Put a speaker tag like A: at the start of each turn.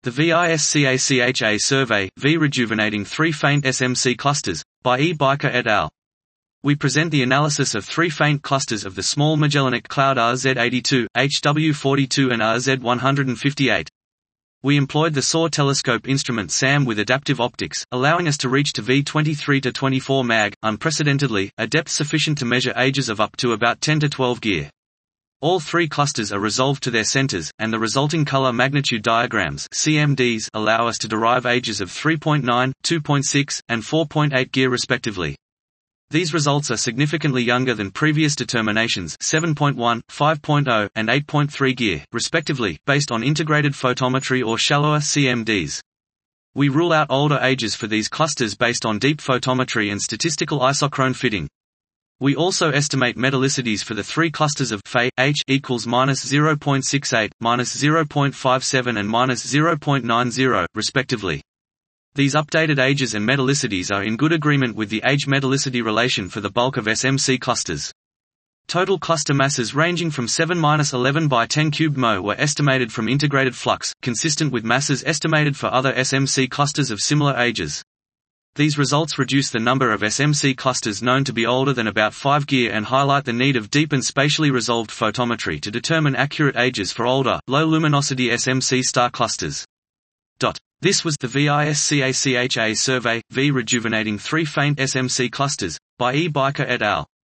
A: The VISCACHA survey, V rejuvenating 3 faint SMC clusters, by E. Biker et al. We present the analysis of 3 faint clusters of the Small Magellanic Cloud RZ82, HW42 and RZ158. We employed the SAW telescope instrument SAM with adaptive optics, allowing us to reach to V23 to 24 mag, unprecedentedly, a depth sufficient to measure ages of up to about 10 to 12 gear. All 3 clusters are resolved to their centers, and the resulting color magnitude diagrams (CMDs) allow us to derive ages of 3.9, 2.6, and 4.8 gear respectively. These results are significantly younger than previous determinations 7.1, 5.0, and 8.3 gear, respectively, based on integrated photometry or shallower CMDs. We rule out older ages for these clusters based on deep photometry and statistical isochrone fitting. We also estimate metallicities for the 3 clusters of Fe H equals -0.68, -0.57 and -0.90, respectively. These updated ages and metallicities are in good agreement with the age-metallicity relation for the bulk of SMC clusters. Total cluster masses ranging from 7-11 by 10 cubed μ were estimated from integrated flux, consistent with masses estimated for other SMC clusters of similar ages. These results reduce the number of SMC clusters known to be older than about 5 gear and highlight the need of deep and spatially resolved photometry to determine accurate ages for older, low-luminosity SMC star clusters. This was the VISCACHA survey, V rejuvenating 3 faint SMC clusters, by E. Biker et al.